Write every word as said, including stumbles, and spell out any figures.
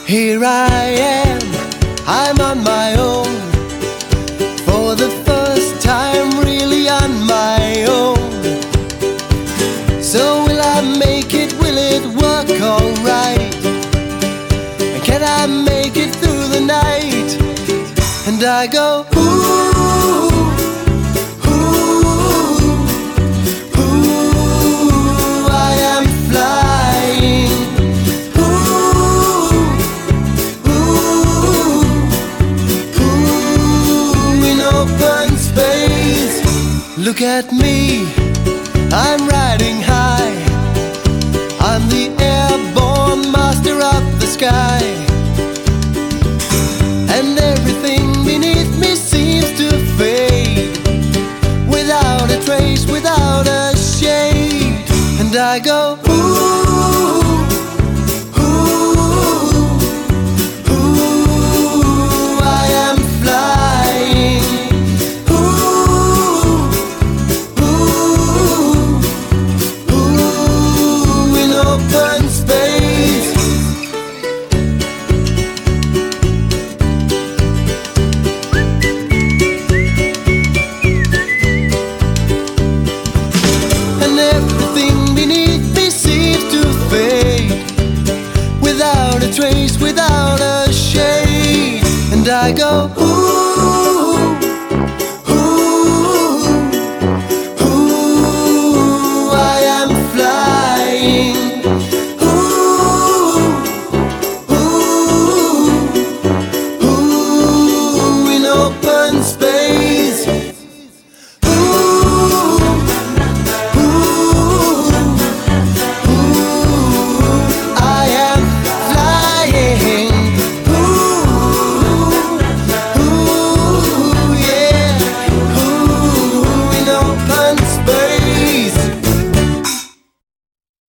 Here I am, I'm on my own, for the first time really on my own. So will I make it, will it work alright? And can I make it through the night? And I go, ooh, ooh, ooh, I am flying. Look at me, I'm riding high. I'm the airborne master of the sky. And everything beneath me seems to fade, without a trace, without a shade. And I go, ooh,